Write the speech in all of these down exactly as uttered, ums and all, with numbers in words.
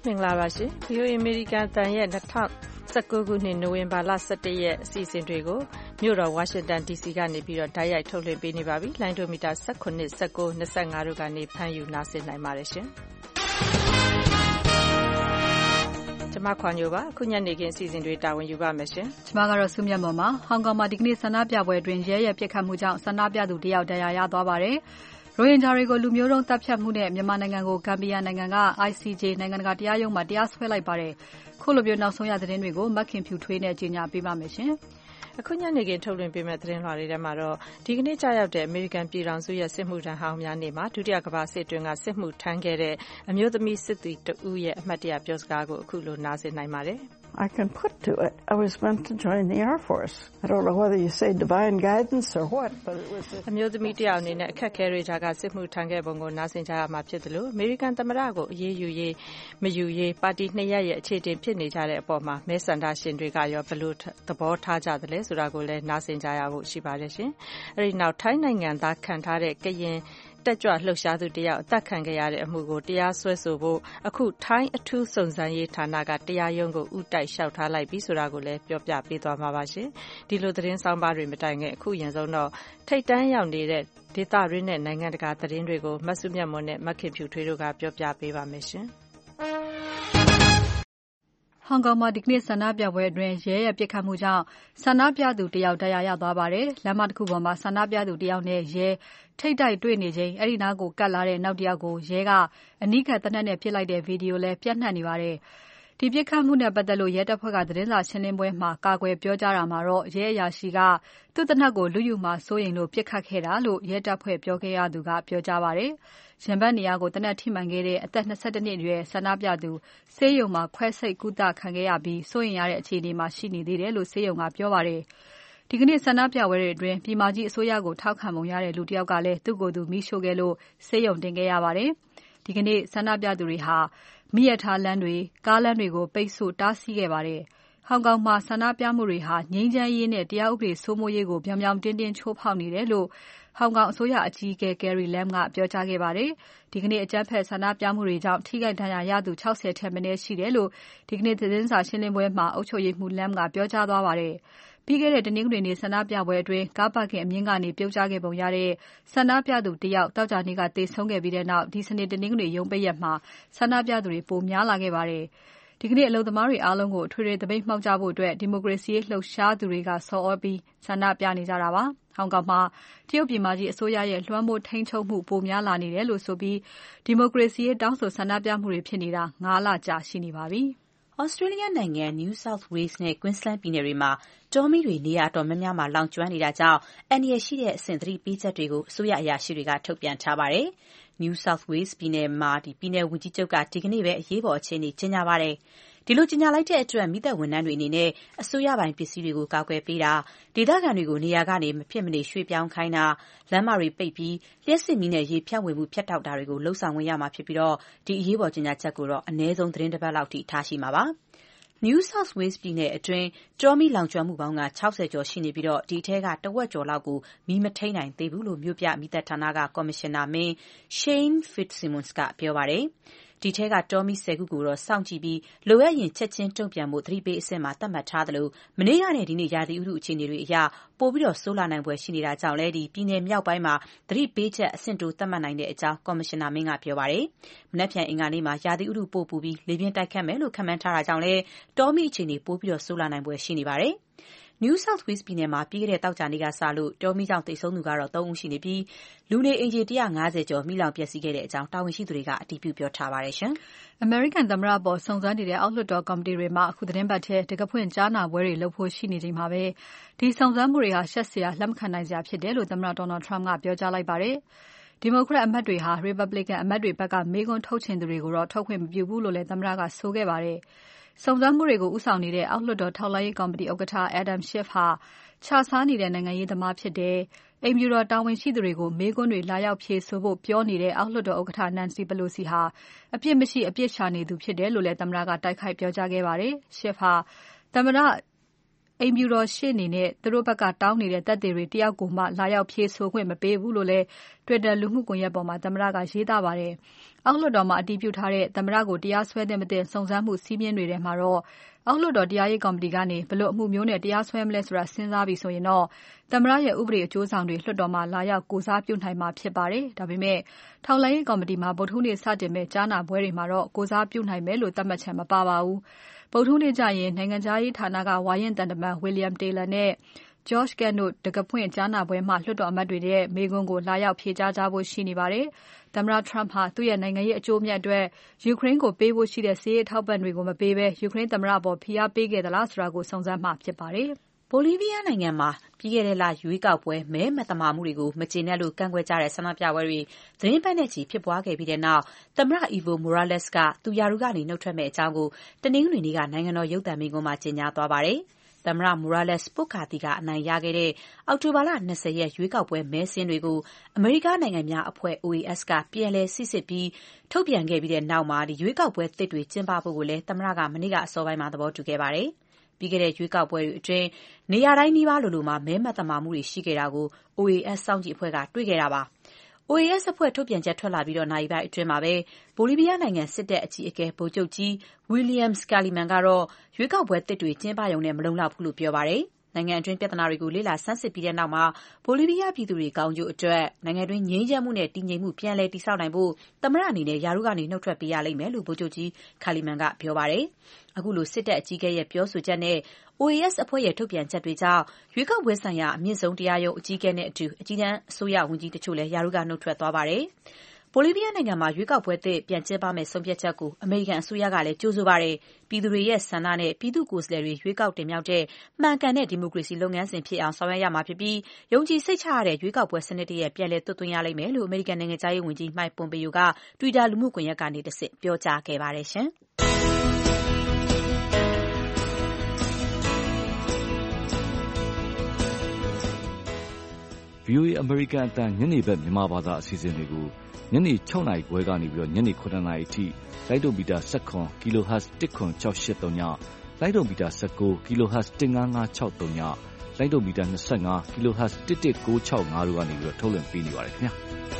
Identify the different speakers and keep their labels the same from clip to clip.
Speaker 1: မင်္ဂလာပါရှင် ဗွီအိုအေ အမေရိကန်အသံရဲ့၂၀၁၉ခုနှစ်နိုဝင်ဘာလ၁၁ရက်အစီအစဉ်တွေကိုမြို့တော်ဝါရှင်တန်ဒီစီကနေပြီးတော့တိုက်ရိုက်ထုတ်လွှင့်ပေးနေပါပြီလိုင်းဒိုမီတာ၁၇ ၁၉ ၂၅တို့ကနေဖမ်းယူနားဆင်နိုင်ပါတယ်ရှင်ကျမခွန်ညိုပါခုညနေခင်းအစီအစဉ်တွေတာဝန်ယူပါမယ်ရှင်
Speaker 2: ကျမကတော့စုမြတ်မော်ပါဟောင်ကောင်မှာဒီကနေ့ဆန္ဒပြပွဲအတွင်းရဲရဲပစ်ခတ်မှုကြောင့်ဆန္ဒပြသူတယောက်ဒဏ်ရာရသွားပါတယ်ရိုဟင်ဂျာတွေကိုလူမျိုးတုံးတပ်ဖြတ်မှုနဲ့မြန်မာနိုင်ငံကိုဂမ်ဘီယာနိုင်ငံက I C J နိုင်ငံတကာတရားရုံးမှာတရားစွဲလိုက်ပါတယ်။ခုလိုမျိုးနောက်ဆုံးရသတင်းတွေကိုမခင်ဖြူထွေးနဲ့ကြီးညာပေးပါမယ်ရှင်
Speaker 1: ။အခုညနေခင်းထုတ်လွှင့်ပေးမယ့်သတင်းလွှာတွေထဲမှာတော့ဒီကနေ့ကြာရောက်တဲ့အမေရိကန်ပြည်ထောင်စုရဲ့စစ်မှုထမ်းဟောင်းများနေ့မှာဒုတိယကမ္ဘာစစ်တွင်းကစစ်မှုထမ်းခဲ့တဲ့အမျိုးသမီးစစ်သည်တဦးရဲ့အမှတ်တရပြောစကားကိုအခုလိုနားဆင်နိုင်ပါတယ်။
Speaker 3: I can put to it. I was meant to join the Air Force. I don't know whether you say divine guidance or what, but it was...
Speaker 1: အမျိုးသမီးတယောက်အနေနဲ့အခက်ခဲတွေကြားကစစ်မှုထမ်းခဲ့ပုံကိုနားဆင်ကြရမှာဖြစ်တယ်လို့အမေရိကန်သမ္မတကိုအရေးယူရေးမယူရေးပါတီနှစ်ရပ်ရဲ့အခြေတင်ဖြစ်နေကြတဲ့အပေါ်မှာမဲဆန္ဒရှင်တွေကရောဘယ်လိုသဘောထားကြသလဲဆိုတာကိုလည်းနားဆင်ကြရဖို့ရှိပါတယ်ရှင်။အဲဒီနောက်ထိုင်းနိုင်ငံသားခံထားတဲ့ကရင်တက်ကြွလှုပ်ရှားသူတယောက်အသက်ခံခဲ့ရတဲ့အမှုကိုတရားစွဲဆိုဖို့အခုထိုင်းအထူးစုံစမ်းရေးဌာနကတရားရုံးကိုဥတိုက်လျှောက်ထားလိုက်ပြီဆိုတာကိုလည်းပြောပြပေးသွားမှာပါရှင်ဒီလိုသတင်းဆောင်ပါတွေမတိုင်ခင်အခုရင်ဆုံးတော့ထိတ်တန်းရောက်နေတဲ့ဒေသရင်းနဲ့နိုင်ငံတကာသတင်းတွေကိုမဆုမြတ်မွန်နဲ့မခင်ဖြူထွေးတို့ကပြောပြပေးပါမယ်ရှင်
Speaker 2: ဟောင်ကောင်မှာဒီကနေ့ဆန္ဒပြပွဲအတွင်းရဲရဲပစ်ခတ်မှုကြောင့်ဆန္ဒပြသူတယောက်တရားရသွားပါတယ်။လမ်းမတစ်ခုပေါ်မှာဆန္ဒပြသူတယောက်နဲ့ရဲထိတ်တိုက်တွေ့နေချိန်အဲ့ဒီနားကိုကတ်လာတဲ့နောက်တယောက်ကိုရဲကအနီးကပ်တနက်နဲ့ပစ်လိုက်တဲ့ဗီဒီယိုလည်းပြန့်နှံ့နေပါတယ်။ဒီပစ်ခတ်မှုနဲ့ပတ်သက်လို့ရဲတပ်ဖွဲ့ကသတင်းစာရှင်းလင်းပွဲမှာကာကွယ်ပြောကြားတာမှာတော့ရဲအရာရှိကသူ့တနက်ကိုလူယူမှာစိုးရိမ်လို့ပစ်ခတ်ခဲ့တာလို့ရဲတပ်ဖွဲ့ပြောခဲ့ရသူကပြောကြားပါတယ်။ရင်ဘတ်နေရာကိုတနက်ထိမှန်ခဲ့တဲ့အသက်၂၁နှစ်အရွယ်ဆန္ဒပြသူဆေးရုံမှာခွဲစိတ်ကုသခံခဲ့ရပြီးစိုးရိမ်ရတဲ့အခြေအနေမှာရှိနေသေးတယ်လို့ဆေးရုံကပြောပါတယ်။ဒီကနေ့ဆန္ဒပြပွဲတွေအတွင်းပြည်မကြီးအစိုးရကိုထောက်ခံပုံရတဲ့လူတစ်ယောက်ကလည်းသူ့ကိုယ်သူမိရှို့ခဲ့လို့ဆေးရုံတင်ခဲ့ရပါတယ်။ဒီကနေ့ဆန္ဒပြသူတွေဟာမိရထားလမ်းတွေကားလမ်းတွေကိုပိတ်ဆို့တားဆီးခဲ့ပါတယ်။ဟောင်ကောင်မှာဆန္ဒပြမှုတွေဟာငြိမ်းချမ်းရေးနဲ့တရားဥပဒေစိုးမိုးရေးကိုပြောင်ပြောင်တင်းတင်းချိုးဖောက်နေတယ်လို့ဟောင်ကောင်အစိုးရအကြီးအကဲ Carrie Lam ကပြောကြားခဲ့ပါတယ်။ဒီကနေ့အကြမ်းဖက်ဆန္ဒပြမှုတွေကြောင့်ထိခိုက်ဒဏ်ရာရသူ၆၀ထက်မနည်းရှိတယ်လို့ဒီကနေ့သတင်းစာရှင်းလင်းပွဲမှာအုပ်ချုပ်ရေးမှူး Lam ကပြောကြားသွားပါတယ်။ပြီးခဲ့တဲ့တနင်္ဂနွေနေ့ဆန္ဒပြပွဲအတွင်းကားပါကင်အမြင့်ကနေပြုတ်ကျခဲ့ပုံရတဲ့ဆန္ဒပြသူတယောက်တောက်ကြနေ့ကသေဆုံးခဲ့ပြီးတဲ့နောက်ဒီစနေတနင်္ဂနွေရုံးပိတ်ရက်မှာဆန္ဒပြသူတွေပိုများလာခဲ့ပါတယ်။ဒီကနေ့အလုပ်သမားတွေအားလုံးကိုအထွေထွေသပိတ်မှောက်ကြဖို့အတွက်ဒီမိုကရေစီရေးလှုပ်ရှားသူတွေကဆော်ဩပြီးဆန္ဒပြနေကြတာပါ။ဟောင်ကောင်မှာတရုတ်ပြည်မကြီးအစိုးရရဲ့လွှမ်းမိုးထိန်းချုပ်မှုပိုများလာနေတယ်လို့ဆိုပြီးဒီမိုကရေစီရေးတောင်းဆိုဆန္ဒပြမှုတွေဖြစ်နေတာ၅လကြာရှိနေပါပြီ
Speaker 4: ။ Australia နိုင်ငံ New South Wales နဲ့ Queensland ပြည်နယ်တွေမှာတောမီးတွေနေရာအတော်များများမှာလောင်ကျွမ်းနေတာကြောင့်အန္တရာယ်ရှိတဲ့အဆင့်သတိပေးချက်တွေကိုအစိုးရအရာရှိတွေကထုတ်ပြန်ထားပါတယ်။ New South Wales ပြည်နယ်မှာပြည်နယ်ဝန်ကြီးချုပ်ကဒီကနေ့ပဲအရေးပေါ်အခြေအနေကြေညာပါတယ်။ဒီလိုကြေညာလိုက်တဲ့အတွက်မီးသတ်ဝန်ထမ်းတွေအနေနဲ့အစိုးရပိုင်ပစ္စည်းတွေကိုကာကွယ်ပေးတာဒေသခံတွေကိုနေရာကနေမဖြစ်မနေရွှေ့ပြောင်းခိုင်းတာလမ်းမတွေပိတ်ပြီးလျှပ်စစ်မီးနဲ့ရေဖြန့်ဝေမှုဖြတ်တောက်တာတွေကိုလှုံ့ဆော်ဝင်ရမှာဖြစ်ပြီးတော့ဒီအရေးပေါ်ကြေညာချက်ကိုတော့အနည်းဆုံးသတင်းတစ်ပတ်လောက်ထိထားရှိမှာပါ။ New South Wales ပြည်နယ်အတွင်းတောမီးလောင်ကျွမ်းမှုပေါင်းက၆၀ကျော်ရှိနေပြီးတော့ဒီထဲကတဝက်ကျော်လောက်ကိုမီးမထိန်းနိုင်သေးဘူးလို့မြို့ပြမီးသတ်ဌာနကကော်မရှင်နာမင်း Shane Fitzsimmons ကပြောပါတယ်။ဒီထဲကတောမီး၁၀ခုကိုတော့စောင့်ကြည့်ပြီးလိုအပ်ရင်ချက်ချင်းတုံ့ပြန်ဖို့သတိပေးအဆင့်မှာသတ်မှတ်ထားသလိုမနေ့ကနဲ့ဒီနေ့ရာသီဥတုအခြေအနေတွေအရပိုပြီးတော့ဆိုးလာနိုင်ဖွယ်ရှိနေတာကြောင့်လည်းဒီပြည်နယ်မြောက်ပိုင်းမှာသတိပေးချက်အဆင့်တိုးသတ်မှတ်နိုင်တဲ့အကြောင်းကော်မရှင်နာမင်းကပြောပါတယ်။မနက်ဖြန်အင်္ဂါနေ့မှာရာသီဥတုပိုပူပြီးလေပြင်းတိုက်ခတ်မယ်လို့ခန့်မှန်းထားတာကြောင့်လည်းတောမီးအခြေအနေပိုပြီးတော့ဆိုးလာနိုင်ဖွယ်ရှိနေပါတယ်။ New South Wales ပြည်နယ်မှာပြီးခဲ့တဲ့သောကြာနေ့ကစလို့တောမီးကြောင့်သေဆုံးသူကတော့သုံးဦးရှိနေပြီးလူနေအိမ်ခြေ၁၅၀ကျော်မီးလောင်ပျက်စီးခဲ့တဲ့အကြောင်းတာဝန်ရှိသူတွေကအတည်ပြုပြောထားပါတယ်ရှင်
Speaker 2: ။ American သမ္မတအပေါ်စုံစမ်းနေတဲ့အောက်လွှတ်တော်ကော်မတီတွေမှာအခုသတင်းပတ်ထဲတံခါးဖွင့်ကြားနာပွဲတွေလုပ်ဖို့ရှိနေချိန်မှာပဲဒီစုံစမ်းမှုတွေဟာရှက်စရာလက်မခံနိုင်စရာဖြစ်တယ်လို့သမ္မတ Donald Trump ကပြောကြားလိုက်ပါတယ်။ Democrat အမတ်တွေဟာ Republican အမတ်တွေဘက်ကမေးခွန်းထုတ်ချင်သူတွေကိုတော့ထုတ်ခွင့်မပြုဘူးလို့လည်းသမ္မတကဆိုခဲ့ပါတယ်။စုံစမ်းမှုတွေကိုဦးဆောင်နေတဲ့အောက်လွှတ်တော်ထောက်လှမ်းရေးကော်မတီဥက္ကဋ္ဌ Adam Schiff ဟာခြစားနေတဲ့နိုင်ငံရေးသမားဖြစ်တယ်။အိမ်ဖြူတော်တာဝန်ရှိသူတွေကိုမေးခွန်းတွေလာရောက်ဖြေဆိုဖို့ပြောနေတဲ့အောက်လွှတ်တော်ဥက္ကဋ္ဌ Nancy Pelosi ဟာအပြစ်မရှိအပြစ်ရှာနေသူဖြစ်တယ်လို့လည်းသမ္မတကတိုက်ခိုက်ပြောကြားခဲ့ပါတယ်။ Schiff ဟာသမ္မတအိမ်ဖြူတော်ရှေ့နေနဲ့သူတို့ဘက်ကတောင်းနေတဲ့သက်သေတွေတယောက်ကိုမှလာရောက်ဖြေဆိုခွင့်မပေးဘူးလို့လည်း Twitter လူမှုကွန်ရက်ပေါ်မှာသမ္မတကရေးသားပါတယ်။အောက်လွှတ်တော်မှာအတည်ပြုထားတဲ့သမ္မတကိုတရားစွဲသင့်မသင့်စုံစမ်းမှုစည်းမျဉ်းတွေထဲမှာတော့အောက်လွှတ်တော်တရားရေးကော်မတီကနေဘယ်လိုအမှုမျိုးနဲ့တရားစွဲမလဲဆိုတာစဉ်းစားပြီးဆိုရင်တော့သမ္မတရဲ့ဥပဒေအကျိုးဆောင်တွေလွှတ်တော်မှာလာရောက်ကိုစားပြုနိုင်မှာဖြစ်ပါတယ်။ဒါပေမဲ့ထောက်လှမ်းရေးကော်မတီမှာဗုဒ္ဓဟူးနေ့စတင်မဲ့ကြားနာပွဲတွေမှာတော့ကိုစားပြုနိုင်မယ်လို့သတ်မှတ်ချက်မပါပါဘူး။ဗုဒ္ဓဟူးနေ့ကျရင်နိုင်ငံခြားရေးဌာနကဝါရင့်တန်တမန် William Taylor နဲ့ George Kent တို့တံခါးဖွင့်ကြားနာပွဲမှာလွှတ်တော်အမတ်တွေရဲ့မေးခွန်းကိုလာရောက်ဖြေကြားကြဖို့ရှိနေပါတယ်။သမ္မတ Trump ဟာသူ့ရဲ့နိုင်ငံရေးအကျိုးအမြတ်အတွက်ယူကရိန်းကိုပေးဖို့ရှိတဲ့စစ်ရေးထောက်ပံ့တွေကိုမပေးဘဲယူကရိန်းသမ္မတအပေါ်ဖိအားပေးခဲ့သလားဆိုတာကိုစုံစမ်းမှာဖြစ်ပါတယ်
Speaker 4: ။ဘိုလီးဗီးယားနိုင်ငံမှာပြီးခဲ့တဲ့လရွေးကောက်ပွဲမဲမသမာမှုတွေကိုမကျေနပ်လို့ကန့်ကွက်ကြတဲ့ဆန္ဒပြပွဲတွေသီတင်းပတ်နဲ့ချီဖြစ်ပွားခဲ့ပြီးတဲ့နောက်သမ္မတ Evo Morales ကသူရာထူးကနေနှုတ်ထွက်မယ့်အကြောင်းကိုတနင်္ဂနွေနေ့ကနိုင်ငံတော်ရုပ်သံမိန့်ခွန်းမှာကြေညာသွားပါတယ်။သမ္မတ Morales ပွတ်ကာသီကအနိုင်ရခဲ့တဲ့အောက်တိုဘာလ၂၀ရက်ရွေးကောက်ပွဲမဲစာရင်းတွေကိုအမေရိကန်နိုင်ငံများအဖွဲ့ O A S ကပြန်လည်စိစစ်ပြီးထုတ်ပြန်ခဲ့ပြီးတဲ့နောက်မှာရွေးကောက်ပွဲသစ်တွေကျင်းပဖို့ကိုလည်းသမ္မတကမနေ့ကအစောပိုင်းမှာသဘောတူခဲ့ပါတယ်။ပြီးခဲ့တဲ့ရွေးကောက်ပွဲတွေအတွင်းနေရာတိုင်းနီးပါးလိုလိုမှာမဲမသမာမှုတွေရှိခဲ့တာကို O A S စောင့်ကြည့်အဖွဲ့ကတွေ့ခဲ့တာပါ။ O A S အဖွဲ့ထုတ်ပြန်ချက်ထွက်လာပြီးနာရီပိုင်းအတွင်းမှာပဲဘိုလီးဗီးယားနိုင်ငံစစ်တပ်အကြီးအကဲဗိုလ်ချုပ်ကြီး William Scaliman ကတော့ရွေးကောက်ပွဲသစ်တွေကျင်းပရုံနဲ့မလုံလောက်ဘူးလို့ပြောပါတယ်။နိုင်ငံအတွင်းပြဿနာတွေကိုလေ့လာဆန်းစစ်ပြီးတဲ့နောက်မှာဘိုလီးဗီးယားပြည်သူတွေကောင်းကျိုးအတွက်နိုင်ငံတွင်းငြိမ်းချမ်းမှုနဲ့တည်ငြိမ်မှုပြန်လည်တည်ဆောက်နိုင်ဖို့သမ္မတအနေနဲ့ရာထူးကနေနှုတ်ထွက်ပေးရလိမ့်မယ်လို့ဗိုလ်ချုပ်ကြီး Scaliman ကပြောပါတယ်။အခုလိုစစ်တပ်အကြီးအကဲရဲ့ပြောဆိုချက်နဲ့ O A S အဖွဲ့ရဲ့ထုတ်ပြန်ချက်တွေကြောင့်ရွေးကောက်ပွဲဆိုင်ရာအမြင့်ဆုံးတရားရုံးအကြီးအကဲနဲ့အတူအကြီးတန်းအစိုးရဝန်ကြီးတချို့လည်းရာထူးကနှုတ်ထွက်သွားပါတယ်။ဘိုလီးဗီးယားနိုင်ငံမှာရွေးကောက်ပွဲသစ်ပြန်ကျင်းပမယ့်ဆုံးဖြတ်ချက်ကိုအမေရိကန်အစိုးရကလည်းကြိုဆိုပါတယ်။ပြည်သူတွေရဲ့ဆန္ဒနဲ့ပြည်သူ့ကိုယ်စားလှယ်တွေရွေးကောက်တင်မြှောက်တဲ့မှန်ကန်တဲ့ဒီမိုကရေစီလုပ်ငန်းစဉ်ဖြစ်အောင်ဆောင်ရွက်ရမှာဖြစ်ပြီးယုံကြည်စိတ်ချရတဲ့ရွေးကောက်ပွဲစနစ်တရပ်ပြန်လည်သွတ်သွင်းရလိမ့်မယ်လို့အမေရိကန်နိုင်ငံခြားရေးဝန်ကြီး Mike Pompeo က Twitter လူမှုကွန်ရက်ကနေတဆင့်ပြောကြားခဲ့ပါတယ်ရှင်။
Speaker 5: V O A အမေရိကန်အသံညနေဘက်မြန်မာဘာသာအစီအစဉ်တွေကိုညနေ၆နာရီခွဲကနေပြီးတော့ညနေခုနှစ်နာရီအထိလိုက်တုံမီတာ၁၇ kilohertz တစ်ခွန်၆၈သုံးညလိုက်တုံမီတာ၁၉ kilohertz တစ်ငါးငါး၆သုံးညလိုက်တုံမီတာ၂၅ kilohertz တစ်တစ်၉၆၅တို့ကနေပြီးတော့ထုတ်လွှင့်ပေးနေပါတယ်ခင်ဗျာ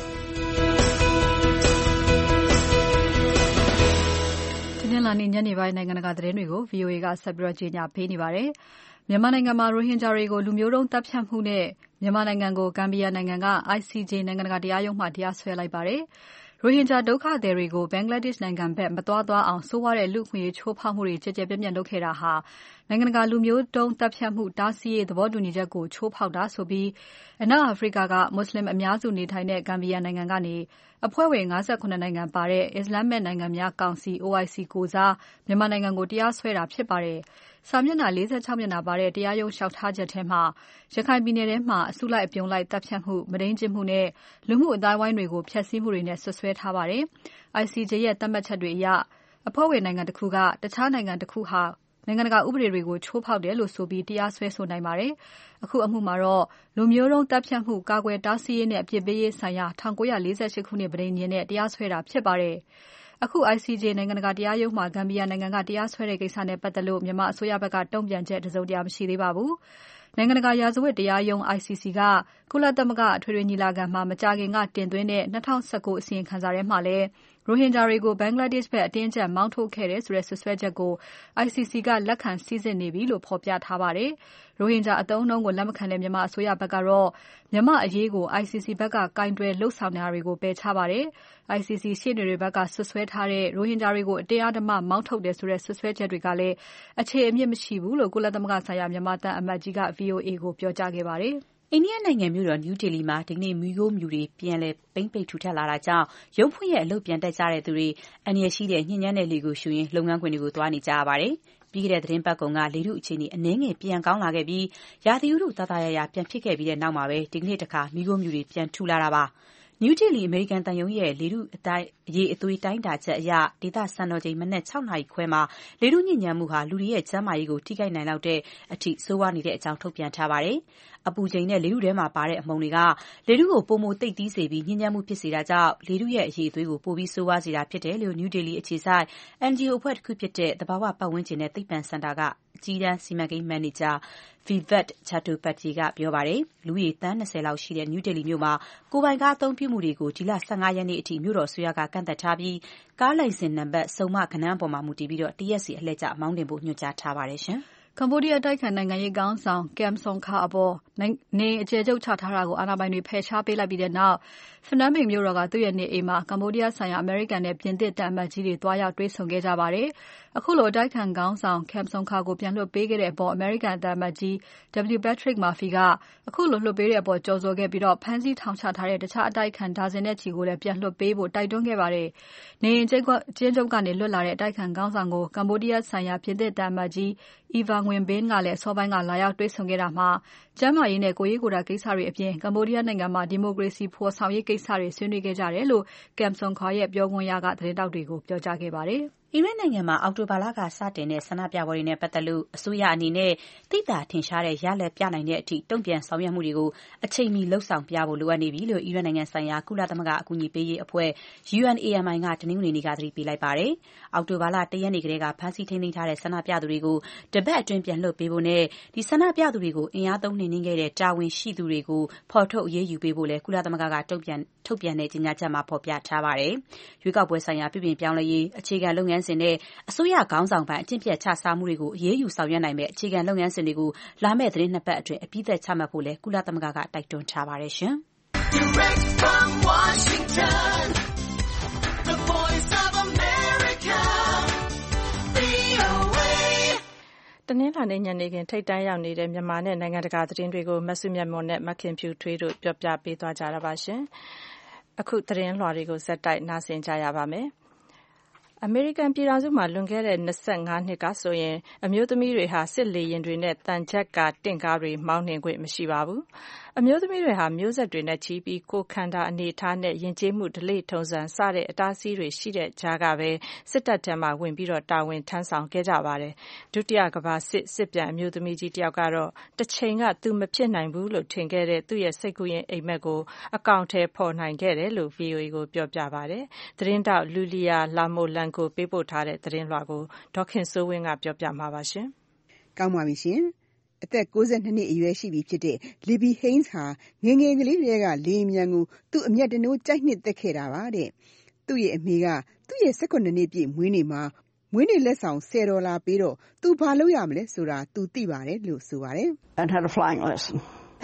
Speaker 2: ဒီနေ့လာနေညနေပိုင်းနိုင်ငံတကာသတင်းတွေကို V O A ကဆက်ပြီးတော့ကြေညာပေးနေပါတယ်မြန်မာနိုင်ငံမှာရိုဟင်ဂျာတွေကိုလူမျိုးတုံးတပ်ဖြတ်မှုနဲ့မြန်မာနိုင်ငံကိုဂမ်ဘီယာနိုင်ငံက I C J နိုင်ငံတကာတရားရုံးမှာတရားစွဲလိုက်ပါတယ်။ရိုဟင်ဂျာဒုက္ခသည်တွေကိုဘင်္ဂလားဒေ့ရှ်နိုင်ငံဘက်မသွားသွားအောင်ဆိုးဝါးတဲ့လူ့အခွင့်အရေးချိုးဖောက်မှုတွေကြဲကြဲပြန့်ပြန့်လုပ်ခဲ့တာဟာနိုင်ငံတကာလူမျိုးတုံးတပ်ဖြတ်မှုတားဆီးရေးသဘောတူညီချက်ကိုချိုးဖောက်တာဆိုပြီးအနောက်အာဖရိကကမွတ်စလင်အများစုနေထိုင်တဲ့ဂမ်ဘီယာနိုင်ငံကနေအဖွဲ့ဝင်၅၇နိုင်ငံပါတဲ့အစ္စလာမ်နိုင်ငံများကောင်စီ O I C ကိုစားမြန်မာနိုင်ငံကိုတရားစွဲတာဖြစ်ပါတယ်။စာမျက်နှာ၄၆မျက်နှာပါတဲ့တရားရုံးလျှောက်ထားချက်ထဲမှာရခိုင်ပြည်နယ်ထဲမှာအစုလိုက်အပြုံလိုက်တပ်ဖြတ်မှုမုဒိန်းကျင့်မှုနဲ့လူမှုအသိုင်းအဝိုင်းတွေကိုဖျက်ဆီးမှုတွေနဲ့ဆွဆွဲထားပါတယ်။ I C J ရဲ့သတ်မှတ်ချက်တွေအရအဖွဲ့ဝင်နိုင်ငံတစ်ခုကတခြားနိုင်ငံတစ်ခုဟာနိုင်ငံတကာဥပဒေတွေကိုချိုးဖောက်တယ်လို့ဆိုပြီးတရားစွဲဆိုနိုင်ပါတယ်။အခုအမှုမှာတော့လူမျိုးတုံးတပ်ဖြတ်မှုကာကွယ်တားဆီးရေးနဲ့အပြစ်ပေးရေးဆိုင်ရာ၁၉၄၈ခုနှစ်ပဋိညာဉ်နဲ့တရားစွဲတာဖြစ်ပါတယ်။အခု I C J နိုင်ငံတကာတရားရုံးမှာဂမ်ဘီယာနိုင်ငံကတရားစွဲတဲ့ကိစ္စနဲ့ပတ်သက်လို့မြန်မာအစိုးရဘက်ကတုံ့ပြန်ချက်တစုံတရာမရှိသေးပါဘူး။နိုင်ငံတကာရာဇဝတ်တရားရုံး I C C ကကုလသမဂ္ဂအထွေထွေညီလာခံမှာမကြာခင်ကတင်သွင်းတဲ့၂၀၁၉အစီရင်ခံစာထဲမှာလည်းရိုဟင်ဂျာတွေကိုဘင်္ဂလားဒေ့ရှ်ဘက်အတင်းအကျပ်မောင်းထုတ်ခဲ့တယ်ဆိုတဲ့စွပ်စွဲချက်ကို I C C ကလက်ခံစိစစ်နေပြီလို့ဖော်ပြထားပါတယ်။ရိုဟင်ဂျာအသုံးအနှုန်းကိုလက်မခံတဲ့မြန်မာအစိုးရဘက်ကတော့မြန်မာအရေးကို I C C ဘက်ကကင်တွယ်လှုပ်ဆောင်နေတာတွေကိုပယ်ချပါတယ်။ I C C ရှေ့နေတွေဘက်ကစွပ်စွဲထားတဲ့ရိုဟင်ဂျာတွေကိုအတင်းအဓမ္မမောင်းထုတ်တယ်ဆိုတဲ့စွပ်စွဲချက်တွေကလည်းအခြေအမြစ်မရှိဘူးလို့ကုလသမဂ္ဂဆိုင်ရာမြန်မာသံအမတ်ကြီးက V O A ကိုပြောကြားခဲ့ပါတယ်။
Speaker 4: အိန္ဒိယနိုင်ငံမြို့တော်နယူးဒေလီမှာဒီကနေ့မီးခိုးမြူတွေပြန်လည်ပိတ်ပိတ်ထူထပ်လာတာကြောင့်ရုံးဖွင့်ရဲ့အလုပ်ပြန်တက်ကြတဲ့သူတွေအန္တရာယ်ရှိတဲ့ညဉ့်ညမ်းတဲ့လေကိုရှူရင်းလုပ်ငန်းခွင်တွေကိုသွားနေကြရပါတယ်။ပြီးခဲ့တဲ့သတင်းပတ်ကုန်ကလေထုအခြေအနေအနည်းငယ်ပြန်ကောင်းလာခဲ့ပြီးရာသီဥတုသာသာယာယာပြန်ဖြစ်ခဲ့ပြီးတဲ့နောက်မှာပဲဒီကနေ့တခါမီးခိုးမြူတွေပြန်ထူလာတာပါ။နယူးဒေလီအမေရိကန်သံရုံးရဲ့လေထုအတိုင်းအရေးအသွေးတိုင်းတာချက်အရဒေသစံတော်ချိန်မနက်၆နာရီခွဲမှာလေထုညဉ့်ညမ်းမှုဟာလူတွေရဲ့ကျန်းမာရေးကိုထိခိုက်နိုင်လောက်တဲ့အထိဆိုးဝါးနေတဲ့အကြောင်းထုတ်ပြန်ထားပါတယ်။အပူချိန်နဲ့လေထုထဲမှာပါတဲ့အမှုန်တွေကလေထုကိုပိုမိုသိပ်သည်းစေပြီးညဉ့်ညမ်းမှုဖြစ်စေတာကြောင့်လေထုရဲ့အရေးအသွေးကိုပိုပြီးဆိုးဝါးစေတာဖြစ်တယ်လို့နယူးဒေလီအခြေစိုက် N G O အဖွဲ့တစ်ခုဖြစ်တဲ့သဘာဝပတ်ဝန်းကျင်နဲ့သိပ္ပံစင်တာကအကြီးတန်းစီမံကိန်းမန်နေဂျာ Vivek Chattopadhyay ကပြောပါတယ်။ လူဦးရေသန်း၂၀လောက်ရှိတဲ့ နယူးဒေလီမြို့မှာကိုယ်ပိုင်ကားအသုံးပြုမှုတွေကိုဒီလ၁၅ရက်နေ့အထိမြို့တော်အစိုးရကကန့်သတ်ထားပြီးကားလိုင်စင်နံပါတ်စုံမဂဏန်းအပေါ်မှာမူတည်ပြီးတရက်စီအလှည့်ကျမောင်းနှင်ဖို့ညွှန်ကြားထားပါတယ်ရှင်။
Speaker 2: ကမ္ဘောဒီးယားတိုက်ခိုက်နိုင်ငံရေးခေါင်းဆောင် Kem Sokha အပေါ်နေအကျယ်ချုပ်ချထားတာကိုအာဏာပိုင်တွေဖယ်ရှားပေးလိုက်ပြီးတဲ့နောက်ဖနွမ်းပင်မြို့တော်ကသူ့ရဲ့နေအိမ်မှာကမ္ဘောဒီးယားဆိုင်ရာအမေရိကန်နဲ့ပြင်သစ်တန်အမတ်ကြီးတွေတွားရောက်တွေ့ဆုံခဲ့ကြပါတယ်။အခုလိုအတိုက်ခံခေါင်းဆောင် Kem Sokha ကိုပြန်လွှတ်ပေးခဲ့တဲ့အပေါ်အမေရိကန်တန်အမတ်ကြီး W. Patrick Murphy ကအခုလိုလွှတ်ပေးတဲ့အပေါ်ကြိုဆိုခဲ့ပြီးဖမ်းဆီးထောင်ချထားတဲ့တခြားအတိုက်ခံဒါဇင်နဲ့ချီကိုလည်းပြန်လွှတ်ပေးဖို့တိုက်တွန်းခဲ့ပါတယ်။နေအိမ်ကျဉ်းချုပ်ကနေလွတ်လာတဲ့အတိုက်ခံခေါင်းဆောင်ကိုကမ္ဘောဒီးယားဆိုင်ရာပြင်သစ်တန်အမတ်ကြီး Eva Nguyen Binh ကလည်းအစောပိုင်းကလာရောက်တွေ့ဆုံခဲ့တာမှာကျန်းမာရေးနဲ့ကိုယ်ရေးကိုယ်တာကိစ္စတွေအပြင်ကမ္ဘောဒီးယားနိုင်ငံမှာဒီမိုကရေစီဖော်ဆောင်ရေးကိစ္စတွေဆွေးနွေးခဲ့ကြတယ်လို့ Kem Sokha ရဲ့ပြောခွင့်ရကသတင်းတောက်တွေကိုပြောကြားခဲ့ပါတယ်။
Speaker 4: အီရတ်နိုင်ငံမှာအောက်တိုဘာလကစတင်တဲ့ဆန္ဒပြပွဲတွေနဲ့ပတ်သက်လို့အစိုးရအနေနဲ့သိသာထင်ရှားတဲ့ရလဒ်ပြနိုင်တဲ့အထိတုံ့ပြန်ဆောင်ရွက်မှုတွေကိုအချိန်မီလုပ်ဆောင်ပြဖို့လိုအပ်နေပြီလို့အီရတ်နိုင်ငံဆိုင်ရာကုလသမဂ္ဂအကူအညီပေးရေးအဖွဲ့ U N A M I ကတနင်္ဂနွေနေ့ကသတိပေးလိုက်ပါတယ်။အောက်တိုဘာလ၁ရက်နေ့ကတည်းကဖမ်းဆီးထိန်းသိမ်းထားတဲ့ဆန္ဒပြသူတွေကိုတပတ်အတွင်းပြန်လွှတ်ပေးဖို့နဲ့ဒီဆန္ဒပြသူတွေကိုအင်အားသုံးနှိမ်နင်းခဲ့တဲ့တာဝန်ရှိသူတွေကိုဖော်ထုတ်အရေးယူပေးဖို့လည်းကုလသမဂ္ဂကတုံ့ပြန်ထုတ်ပြန်တဲ့ကြေညာချက်မှာဖော်ပြထားပါတယ်။ရွေးကောက်ပွဲဆိုင်ရာပြုပြင်ပြောင်းလဲရေးအခြေခံလုပ်ငန်းစဉ်နဲ့အစိုးရခေါင်းဆောင်ပိုင်းအကျင့်ပျက်ခြစားမှုတွေကိုအရေးယူဆောင်ရွက်နိုင်မယ့်အခြေခံလုပ်ငန်းစဉ်တွေကိုလာမယ့်သီတင်းနှစ်ပတ်အတွင်းအပြီးသတ်ချမှတ်ဖို့လည်းကုလသမဂ္ဂကတိုက်တွန်းထားပါတယ်ရှင်။ Direct from Washington, the Voice of America, V O A
Speaker 1: တနင်္လာနေ့ညနေခင်းထိပ်တန်းရောက်နေတဲ့မြန်မာနဲ့နိုင်ငံတကာသတင်းတွေကိုမဆုမြတ်မွန်နဲ့မခင်ဖြူထွေးတို့ပြောပြပေးသွားကြတာပါရှင်။အခုသတင်းလွှာတွေကိုဇက်တိုက်နားဆင်ကြရပါမယ်။အမေရိကန်ပြည်ထောင်စုမှာလွန်ခဲ့တဲ့၂၅နှစ်ကဆိုရင်အမျိုးသမီးတွေဟာစစ်လေယာဉ်တွေနဲ့သံချပ်ကာတင့်ကားတွေမောင်းနှင်ခွင့်မရှိပါဘူး။အမျိုးသမီးတွေဟာမျိုးဆက်တွေနဲ့ချီပြီးကိုယ်ခန္ဓာအနေအထားနဲ့ယဉ်ကျေးမှုဓလေ့ထုံးစံစတဲ့အတားအဆီးတွေရှိတဲ့ကြားကပဲစစ်တပ်ထဲမှာဝင်ပြီးတာဝန်ထမ်းဆောင်ခဲ့ကြပါတယ်။ဒုတိယကမ္ဘာစစ်စစ်ပြန်အမျိုးသမီးကြီးတယောက်ကတော့တချိန်ကသူမဖြစ်နိုင်ဘူးလို့ထင်ခဲ့တဲ့သူ့ရဲ့စိတ်ကူးယဉ်အိမ်မက်ကိုအကောင်အထည်ဖော်နိုင်ခဲ့တယ်လို့ V O A ကိုပြောပြပါတယ်။သတင်းထောက်လူလီယာလာမိုလန်ကိုပေးပို့ထားတဲ့သတင်းလွှာကိုဒေါ်ခင်စိုးဝင်းကပြောပြမှာပါရှင်
Speaker 6: ။ကောင်းပါပြီရှင်။အသက်၉၂နှစ်အရွယ်ရှိပြီဖြစ်တဲ့ Libby Haynes ဟာငယ်ငယ်ကလေးတွေကလေယာဉ်ပျံကိုသူ့အမျက်တနိုးကြိုက်နှစ်သက်ခဲ့တာပါတဲ့။သူ့ရဲ့အမေကသူ့ရဲ့၁၇နှစ်ပြည့်မွေးနေ့မှာမွေးနေ့လက်ဆောင်၁၀ဒေါ်လာပေးတော့သူဘာလုပ်ရမလဲဆိုတာသူသိပါတယ်လို့ဆိုပါတယ်။
Speaker 3: And had a flying lesson.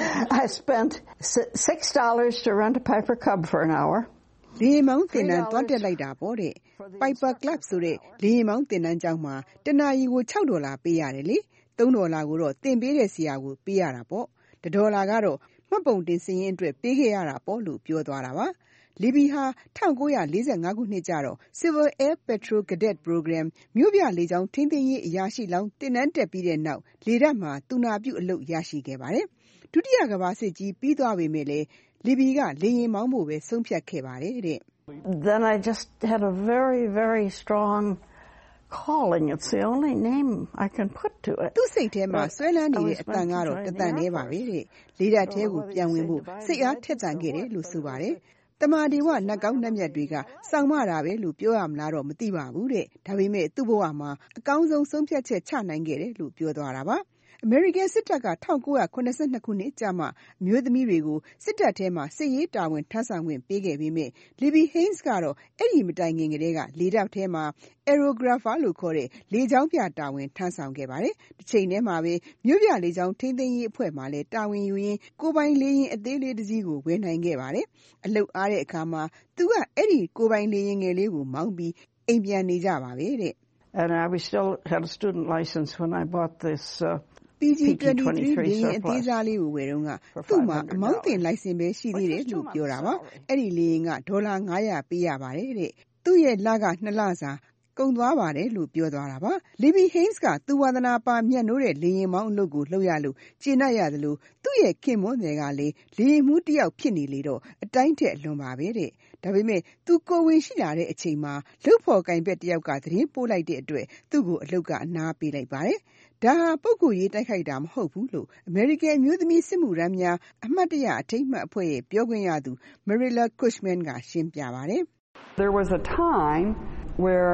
Speaker 3: I spent six dollars to rent a Piper Cub for an hour.
Speaker 6: လေယာဉ်မောင်းသင်တန်းသွားတက်လိုက်တာပေါ့တဲ့။ Piper Club ဆိုတဲ့လေယာဉ်မောင်းသင်တန်းကျောင်းမှာတနာရီကို၆ဒေါ်လာပေးရတယ်လေ။၃ဒေါ်လာကိုတော့သင်ပေးတဲ့ဆရာကိုပေးရတာပေါ့။တစ်ဒေါ်လာကတော့မှတ်ပုံတင်စာရင်းအတွက်ပေးခဲ့ရတာပေါ့လို့ပြောသွားတာပါ။ Libby ဟာ၁၉၄၅ခုနှစ်ကျတော့ Civil Air Patrol Cadet Program မြို့ပြလေကြောင်းထိန်းသိမ်းရေးအရာရှိလောင်းသင်တန်းတက်ပြီးတဲ့နောက်လေတပ်မှာသူနာပြုအလုပ်ရရှိခဲ့ပါတယ်။ဒုတိယကမ္ဘာစစ်ကြီးပြီးသွားပေမဲ့လည်းLibby ကလေယာဉ်မောင်းဖို့ပဲဆုံးဖြတ်ခဲ့ပါတယ်တဲ့။
Speaker 3: Then I just had a very very strong calling. It's the only name I can put to it.
Speaker 6: သူ့စိတ်ထဲမှာဆွဲလန်းနေတဲ့အတန်ကတော့တတန်လေးပါပဲတဲ့။လေတပ်ထဲကိုပြန်ဝင်ဖို့စိတ်အားထက်သန်ခဲ့တယ်လို့ဆိုပါတယ်။တမာဒီဝနတ်ကောင်းနတ်မြတ်တွေကစောင့်မတာပဲလို့ပြောရမလားတော့မသိပါဘူးတဲ့။ဒါပေမဲ့သူ့ဘဝမှာအကောင်းဆုံးဆုံးဖြတ်ချက်ချနိုင်ခဲ့တယ်လို့ပြောသွားတာပါ။အမေရိကန်စစ်တပ်က၁၉၇၂ခုနှစ်ကျမှအမျိုးသမီးတွေကိုစစ်တပ်ထဲမှာစစ်ရေးတာဝန်ထမ်းဆောင်ခွင့်ပေးခဲ့ပေမဲ့ Libby Haynes ကတော့အဲ့ဒီမတိုင်ခင်ကတည်းကလေတပ်ထဲမှာ aerographer လို့ခေါ်တဲ့လေကြောင်းပြတာဝန်ထမ်းဆောင်ခဲ့ပါတယ်။တစ်ချိန်တည်းမှာပဲမြို့ပြလေကြောင်းထိန်းသိမ်းရေးအဖွဲ့မှာလည်းတာဝန်ယူရင်းကိုယ်ပိုင်လေယာဉ်အသေးလေးတစ်စီးကိုဝယ်နိုင်ခဲ့ပါတယ်။အလုပ်အားတဲ့အခါမှာသူကအဲ့ဒီကိုယ်ပိုင်လေယာဉ်ငယ်လေးကိုမောင်းပြီးအိမ်ပြန်နေကြပါပဲတဲ့။
Speaker 3: And I was still had a student license when I bought this uh
Speaker 6: P G twenty-three လေယာဉ်အသေးစားလေးကိုဝယ်တော့ကသူ့မှာအမောင်းတင်လိုင်စင်ပဲရှိသေးတယ်လို့ပြောတာပါ။အဲ့ဒီလေယာဉ်ကဒေါ်လာ၅ရာပေးရပါတယ်တဲ့။သူ့ရဲ့လကနှစ်လစာကုန်သွားပါတယ်လို့ပြောသွားတာပါ။ Libby Haynes ကသူဝါသနာပါမြတ်နိုးတဲ့လေယာဉ်မောင်းအလုပ်ကိုလုပ်ရလို့ကျေနပ်ရတယ်လို့သူ့ရဲ့ခင်မွန်းတယ်ကလေလေယာဉ်မှုတစ်ယောက်ဖြစ်နေလေတော့အတိုင်းထက်လွန်ပါပဲတဲ့။ဒါပေမဲ့သူကိုဝင်ရှိလာတဲ့အချိန်မှာလုတ်ဖော်ကင်ဘက်တစ်ယောက်ကသတင်းပို့လိုက်တဲ့အတွက်သူ့ကိုအလုပ်ကအနားပေးလိုက်ပါတယ်။ဒါဟာပုဂ္ဂိုလ်ရေးတိုက်ခိုက်တာမဟုတ်ဘူးလို့အမေရိကန်အမျိုးသမီးစစ်မှုထမ်းများအမှတ်တရအထိမ်းအမှတ်အဖွဲ့ရဲ့ပြောခွင့်ရသူ Marilla Cushman ကရှင်းပြပါတယ်။
Speaker 7: There was a time where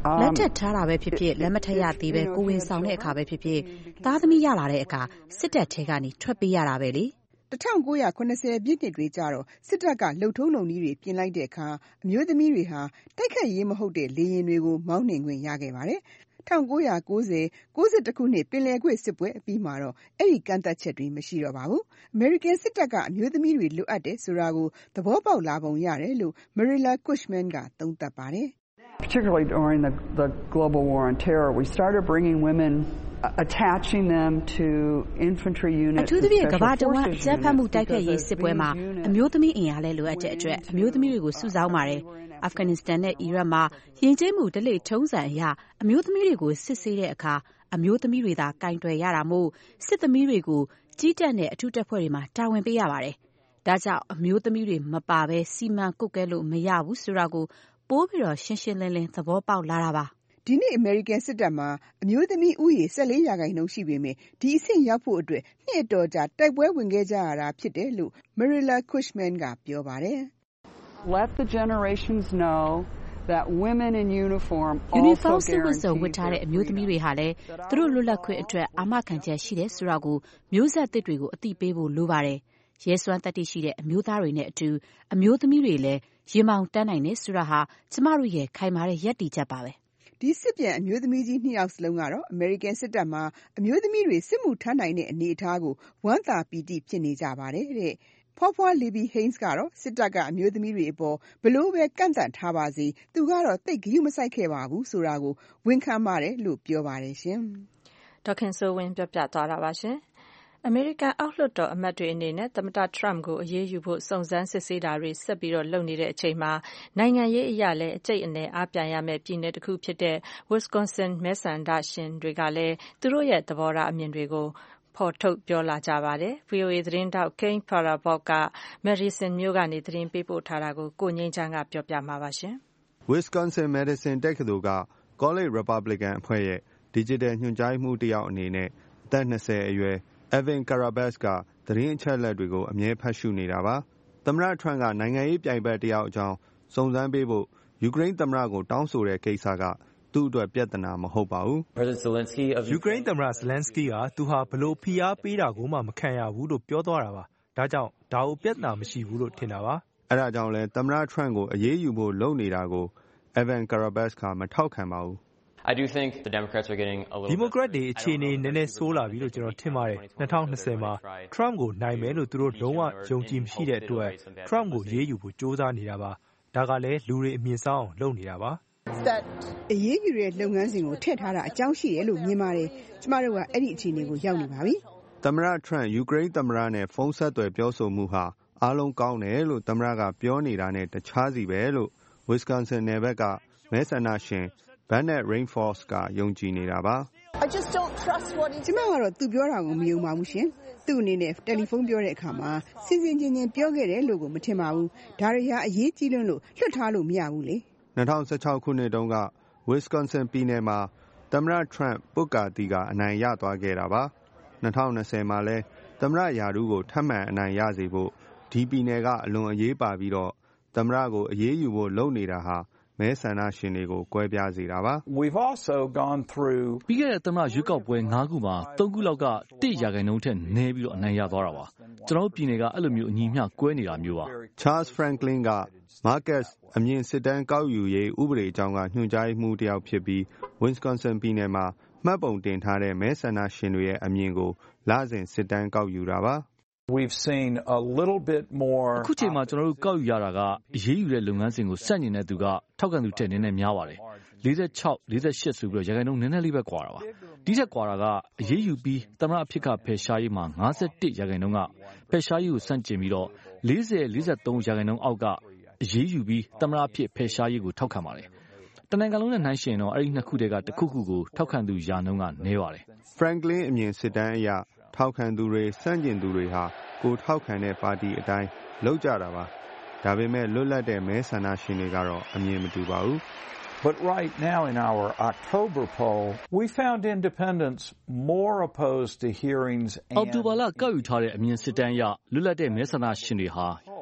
Speaker 4: လက်ထက်ထားတာပဲဖြစ်ဖြစ်လက်မထက်ရသေးပဲကိုဝင်ဆောင်တဲ့အခါပဲဖြစ်ဖြစ်သားသမီးရလာတဲ့အခါစစ်တပ်ထဲကနေထွက်ပေးရတာပဲလေ
Speaker 6: ၁၉၇၀ပြည့်နှစ်တွေကြတော့စစ်တပ်ကလှုပ်ထုံးလုံနည်းတွေပြင်လိုက်တဲ့အခါအမျိုးသမီးတွေဟာတိုက်ခတ်ရေးမဟုတ်တဲ့လေယာဉ်တွေကိုမောင်းနှင်ခွင့်ရခဲ့ပါတယ်၁၉၉၀ ၉၁ခုနှစ်ပင်လယ်ကွေ့စစ်ပွဲအပြီးမှာတော့အဲ့ဒီကန့်သတ်ချက်တွေမရှိတော့ပါဘူး။ American စစ်တပ်ကအမျိုးသမီးတွေလိုအပ်တယ်ဆိုတာကိုသဘောပေါက်လာပုံရတယ်လို့ Marilla Cushman ကသုံးသပ်ပါတယ်
Speaker 3: ။ Particularly during the the global war on terror, we started bringing women attaching them to infantry units.
Speaker 4: အထူးသဖြင့်ကမ္ဘာတဝန်းအကြမ်းဖက်မှုတိုက်ဖျက်ရေးစစ်ပွဲမှာအမျိုးသမီးအင်အားလဲလိုအပ်တဲ့အတွက်အမျိုးသမီးတွေကိုစုဆောင်းပါတယ်။ အာဖဂန်နစ္စတန်နဲ့အီရတ်မှာယဉ်ကျေးမှုဓလေ့ထုံးစံအရအမျိုးသမီးတွေကိုစစ်ဆေးတဲ့အခါအမျိုးသမီးတွေသာကင်တွယ်ရတာမို့စစ်သမီးတွေကိုကြီးတက်တဲ့အထူးတပ်ဖွဲ့တွေမှာတာဝန်ပေးရပါတယ်။ဒါကြောင့်အမျိုးသမီးတွေမပါဘဲစီမံကုတ်ကဲလို့မရဘူးဆိုတာကိုပိုးပြီးတော့ရှင်းရှင်းလင်းလင်းသဘောပေါက်လာတာပါ
Speaker 6: ။ဒီနေ့ American စစ်တပ်မှာအမျိုးသမီးဦးရေ၁၄ရာခိုင်နှုန်းရှိပေမဲ့ဒီအဆင့်ရောက်ဖို့အတွက်နှစ်အတော်ကြာတိုက်ပွဲဝင်ခဲ့ကြရတာဖြစ်တယ်လို့ Marilla Cushman ကပြောပါတယ်
Speaker 3: ။ Let the generations know that women in uniform
Speaker 4: also guarantee ဝတ်ထားတဲ့အမျိုးသမီးတွေဟာလည်းသူတို့လွတ်လပ်ခွင့်အတွက်အာမခံချက်ရှိတယ်ဆိုတာကိုမျိုးဆက်သစ်တွေကိုအသိပေးဖို့လိုပါတယ်။ရဲစွမ်းတတ္တိရှိတဲ့အမျိုးသားတွေနဲ့အတူအမျိုးသမီးတွေလည်းရင်မောင်တန်းနိုင်တယ်ဆိုတာဟာကျမတို့ရဲ့ခိုင်မာတဲ့ယက်တီချက်ပါပဲ
Speaker 6: ။ဒီစစ်ပြန်အမျိုးသမီးကြီးနှစ်ယောက်စလုံးကတော့ American စစ်တပ်မှာအမျိုးသမီးတွေစစ်မှုထမ်းနိုင်တဲ့အနေအထားကိုဝမ်းသာပီတိဖြစ်နေကြပါတယ်တဲ့။ဖွားဖွား Libby Haynes ကတော့စစ်တပ်ကအမျိုးသမီးတွေအပေါ်ဘလို့ပဲကန့်သတ်ထားပါစေသူကတော့တိတ်ဂရုမစိုက်ခဲ့ပါဘူးဆိုတာကိုဝန်ခံပါတယ်လို့ပြောပါတယ်ရှင်
Speaker 1: ။ဒေါက်ခင်စိုးဝင်းပြောပြသွားတာပါရှင်။ အမေရိကန်အောက်လွှတ်တော်အမတ်တွေအနေနဲ့သမ္မတ Trump ကိုအရေးယူဖို့စုံစမ်းစစ်ဆေးတာတွေဆက်ပြီးတော့လုပ်နေတဲ့အချိန်မှာနိုင်ငံရေးအရလည်းအကျိတ်အနယ်အားပြန်ရမယ့်ပြည်နယ်တစ်ခုဖြစ်တဲ့ Wisconsin မဲဆန္ဒရှင်တွေကလည်းသူတို့ရဲ့သဘောထားအမြင်တွေကိုဖော်ထုတ်ပြောလာကြပါတယ်။ V O A သတင်းထောက် Kane Farabaugh က Madison မြို့ကနေသတင်းပေးပို့ထားတာကိုကိုငြိမ်းချမ်းကပြောပြမှာပါရှင်
Speaker 7: ။ Wisconsin Madison တက္ကသိုလ်က College Republican အဖွဲ့ရဲ့ Digital ညွှန်ကြားမှုတယောက်အနေနဲ့အသက်၂၀အရွယ် Evan Carabas ကသတင်းအချက်အလက်တွေကိုအမြဲဖတ်ရှုနေတာပါ။သမ္မတ Trump ကနိုင်ငံရေးပြိုင်ဘက်တယောက်အကြောင်းစုံစမ်းပေးဖို့ယူကရိန်းသမ္မတကိုတောင်းဆိုတဲ့ကိစ္စကသူ့အတွက်ပြဿနာမဟုတ်ပါဘူး
Speaker 8: ။ယူကရိန်းသမ္မတ Zelensky ကသူဟာဘလို့ဖိအားပေးတာကိုမှမခံရဘူးလို့ပြောသွားတာပါ။ဒါကြောင့်ဒါကိုပြဿနာမရှိဘူးလို့ထင်တာပါ
Speaker 7: ။အဲဒါကြောင့်လဲသမ္မတ Trump ကိုအရေးယူဖို့လုပ်နေတာကို Evan Carabas ကမထောက်ခံပါဘူး။
Speaker 8: I do think the Democrats are getting a little Democrat တွေအခြေအနေနည်းနည်းဆိုးလာပြီလို့ကျွန်တော်ထင်ပါတယ်။၂၀၂၀မှာ Trump ကိုနိုင်မယ်လို့သူတို့လုံးဝယုံကြည်မရှိတဲ့အတွက် Trump ကိုရေးယူဖို့ကြိုးစားနေတာပါ။ဒါကလည်းလူတွေအမြင်ဆောင်အောင်လုပ်နေတာပါ
Speaker 6: ။အရေးယူတဲ့လုပ်ငန်းစဉ်ကိုထည့်ထားတာအကြောင်းရှိတယ်လို့မြင်ပါတယ်။ကျမတို့ကအဲ့ဒီအခြေအနေကိုရောက်နေပါပြီ
Speaker 7: ။သမ္မတ Trump ယူကရိန်းသမ္မတနဲ့ဖုန်းဆက်သွယ်ပြောဆိုမှုဟာအားလုံးကောင်းတယ်လို့သမ္မတကပြောနေတာနဲ့တခြားစီပဲလို့ Wisconsin နယ်ဘက်ကမဲဆန္ဒရှင် Bennett Rainforest ကယုံကြည်နေတာပါ
Speaker 6: ။ I just don't trust what he ကျမကတော့သူပြောတာကိုမယုံပါဘူးရှင်။သူ့အနေနဲ့တယ်လီဖုန်းပြောတဲ့အခါမှာစင်စင်ချင်းချင်းပြောခဲ့တယ်လို့ကိုမထင်ပါဘူး။ဒါတွေဟာအရေးကြီးလွန်းလို့လွတ်ထားလို့မရဘူးလေ
Speaker 7: ။၂၀၁၆ခုနှစ်တုန်းက Wisconsin ပြည်နယ်မှာသမ္မတ Trump ပွတ်ကာသီကအနိုင်ရသွားခဲ့တာပါ။၂၀၂၀မှာလဲသမ္မတရာထူးကိုထပ်မံအနိုင်ရစေဖို့ဒီပြည်နယ်ကအလွန်အရေးပါပြီးတော့သမ္မတကိုအရေးယူဖို့လုပ်နေတာဟာမဲဆန္ဒရှင်တွေကိုကွဲပြားစေတာပါ
Speaker 9: We've also gone through
Speaker 5: ပြီးခဲ့တဲ့သမ္မတရွေးကောက်ပွဲ၅ခုမှာ၃ခုလောက်ကတစ်ရာခိုင်နှုန်းထက်နည်းပြီးတော့အနိုင်ရသွားတာပါကျွန်တော်ပြည်နယ်ကအဲ့လိုမျိုးအညီမျှကွဲနေတာမျိုးပါ
Speaker 7: Charles Franklin က Marcus အမြင့်စစ်တမ်းကောက်ယူရေးဥပဒေအကြောင်းကညွှန်ကြားမှုတယောက်ဖြစ်ပြီး Wisconsin ပြည်နယ်မှာမှတ်ပုံတင်ထားတဲ့မဲဆန္ဒရှင်တွေရဲ့အမြင်ကိုလစဉ်စစ်တမ်းကောက်ယူတာပါ
Speaker 9: We've seen a little bit more
Speaker 5: အခုချိန်မှာကျွန်တော်တို့ကောက်ယူရတာကအရေးယူတဲ့လုပ်ငန်းစဉ်ကိုစတင်တဲ့သူကထောက်ခံသူတက်နည်းနည်းများပါတယ်၄၆ ၄၈ဆိုပြီးတော့ရာခိုင်နှုန်းနည်းနည်းလေးပဲကွာတာပါဒီချက်ကွာတာကအရေးယူပြီးသမ္မတအဖြစ်ကဖယ်ရှားရေးမှာ၅၁ရာခိုင်နှုန်းကဖယ်ရှားရေးကိုစန့်ကျင်ပြီးတော့၄၀ ၄၃ရာခိုင်နှုန်းအောက်ကအရေးယူပြီးသမ္မတအဖြစ်ဖယ်ရှားရေးကိုထောက်ခံပါတယ်တနိုင်ငံလုံးနဲ့နှိုင်းယှဉ်တော့အဲ့ဒီနှစ်ခုတည်းကတစ်ခုခုကိုထောက်ခံသူရာနှုန်းကနည်းပါတယ်
Speaker 7: Franklin အမြင်စစ်တမ်းအရထောက်ခံသူတွေစန့်ကျင်သူတွေဟာကိုထောက်ခံတဲ့ပါတီအတိုင်းလုပ်ကြတာပါဒါပေမဲ့လွတ်လပ်တဲ့မဲဆန္ဒရှင်တွေကတော့အမြင်မတူပါဘူး
Speaker 9: But right now in our October poll we found independents more opposed to hearings and
Speaker 5: အောက်တိုဘာလကောက်ယူထားတဲ့အမြင်စစ်တမ်းအရလွတ်လပ်တဲ့မဲဆန္ဒရှင်တွေဟာ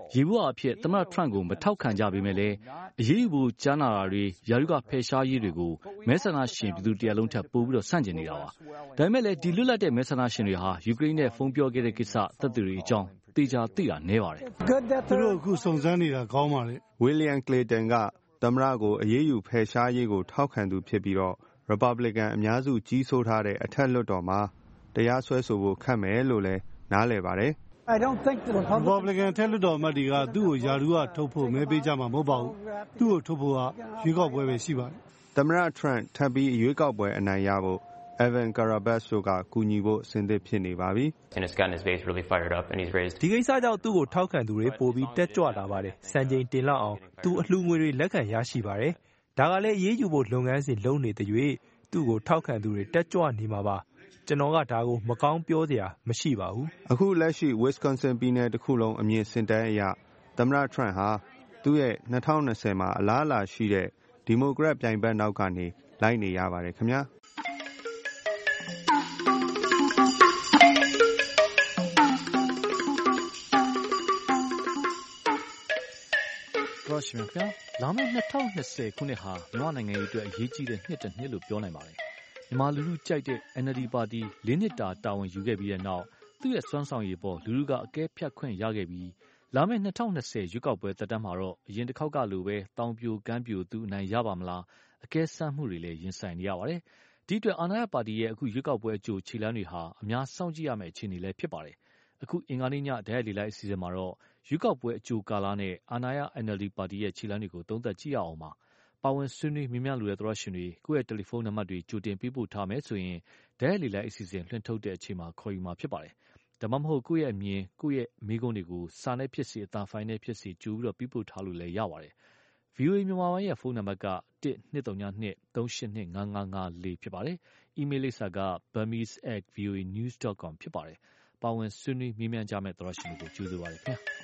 Speaker 5: ယေဘုယျအဖြစ်သမ္မတ Trump ကိုမထောက်ခံကြပေမဲ့လည်းအရေးယူဖို့ကြားနာတာတွေရာထူးကဖယ်ရှားရေးတွေကိုမဲဆန္ဒရှင်ပြည်သူတရပ်လုံးထက်ပိုပြီးတော့ဆန့်ကျင်နေတာပါ။ဒါပေမဲ့လည်းဒီလွတ်လပ်တဲ့မဲဆန္ဒရှင်တွေဟာယူကရိန်းနဲ့ဖုန်းပြောခဲ့တဲ့ကိစ္စသက်သေတွေအကြောင်းသေချာသိတာနည်းပါတယ်
Speaker 10: ။သူတို့အခုစုံစမ်းနေတာကောင်းပါလေ
Speaker 7: ။ William Clayton ကသမ္မတကိုအရေးယူဖယ်ရှားရေးကိုထောက်ခံသူဖြစ်ပြီးတော့ Republican အများစုကြီးစိုးထားတဲ့အထက်လွှတ်တော်မှာတရားစွဲဆိုဖို့ခက်မယ်လို့လည်းနားလည်ပါတယ်
Speaker 10: ။ Republican ထက်လွှတ်တော်အမတ်တွေကသူ့ကိုယာထူးကထုတ်ဖို့မဲပေးကြမှာမဟုတ်ပါဘူး။သူ့ကိုထုတ်ဖို့ကရွေးကောက်ပွဲပဲရှိပါတယ်
Speaker 7: ။သမ္မတ Trump ထပ်ပြီးရွေးကောက်ပွဲအနိုင်ရဖို့Evan Karabas တို့ကကူညီဖို့အဆင်သင့်ဖြစ်နေပါပြီ
Speaker 8: ။ဒီကိစ္စကြောင့်သူ့ကိုထောက်ခံသူတွေပိုပြီးတက်ကြွလာပါတယ်။စံချိန်တင်လောက်အောင်သူအလှူငွေတွေလက်ခံရရှိပါတယ်။ဒါကလည်းအရေးယူဖို့လုပ်ငန်းစဉ်လုပ်နေတဲ့၍သူ့ကိုထောက်ခံသူတွေတက်ကြွနေမှာပါ။ကျွန်တော်ကဒါကိုမကောင်းပြောစရာမရှိပါဘူး
Speaker 7: ။အခုလက်ရှိ Wisconsin ပြည်နယ်တစ်ခုလုံးအမြင်စင်တန်းအရသမ္မတ Trump ဟာသူ့ရဲ့၂၀၂၀မှာအလားအလာရှိတဲ့ဒီမိုကရက်ပြိုင်ဘက်နောက်ကနေလိုက်နေရပါတယ်ခင်ဗျာ။
Speaker 5: ရှင်ဗျာလာမယ့်၂၀၂၀ခုနှစ်ဟာမြန်မာနိုင်ငံရေးအတွက်အရေးကြီးတဲ့နှစ်တစ်နှစ်လို့ပြောနိုင်ပါတယ်။မြန်မာလူထုကြိုက်တဲ့ N L D ပါတီလေးနှစ်တာတာဝန်ယူခဲ့ပြီးတဲ့နောက်သူ့ရဲ့စွမ်းဆောင်ရည်ပေါ်လူထုကအကဲဖြတ်ခွင့်ရခဲ့ပြီးလာမယ့်၂၀၂၀ရွေးကောက်ပွဲသက်တမ်းမှာတော့အရင်တစ်ခေါက်ကလိုပဲတောင်ပြိုကမ်းပြိုသူအနိုင်ရပါမလားအကဲစမ်းမှုတွေလည်းရင်ဆိုင်နေရပါတယ်။ဒီအတွက်အာဏာရပါတီရဲ့အခုရွေးကောက်ပွဲအကြိုခြေလှမ်းတွေဟာအများစောင့်ကြည့်ရမယ့်အခြေအနေလည်းဖြစ်ပါတယ်။အခုအင်္ဂါနေ့ညဒဲလေလိုက်အစီအစဉ်မှာတော့ရွေးကောက်ပွဲအကြိုကာလနဲ့အာဏာရ N L D ပါတီရဲ့ခြေလှမ်းတွေကိုသုံးသပ်ကြည့်ရအောင်ပါ။ပါဝင်ဆွေးနွေးမြင်မြလို့တဲ့သောရရှင်တွေကိုယ့်ရဲ့တယ်လီဖုန်းနံပါတ်တွေကြိုတင်ပေးပို့ထားမယ်ဆိုရင်ဒဲလေလိုက်အစီအစဉ်လွှင့်ထုတ်တဲ့အချိန်မှာခေါ်ယူမှာဖြစ်ပါတယ်။ဒါမှမဟုတ်ကိုယ့်ရဲ့အမြင်ကိုယ့်ရဲ့မိကုန်းတွေကိုစာနဲ့ဖြစ်စေအသံဖိုင်နဲ့ဖြစ်စေကြိုပြီးတော့ပေးပို့ထားလို့လည်းရပါတယ်။ V O A မြန်မာပိုင်းရဲ့ဖုန်းနံပါတ်ကတစ်နှစ်သုံးနှစ်သုံးရှစ်နှစ်ငါးငါးငါးလေးဖြစ်ပါတယ်။ အီးမေးလ်လိပ်စာက burmese at voanews dot com ဖြစ်ပါတယ်။ပါဝင်ဆွေးနွေးမြင်မြကြမဲ့သောရရှင်တွေကိုကြိုဆိုပါရစေခင်ဗျာ။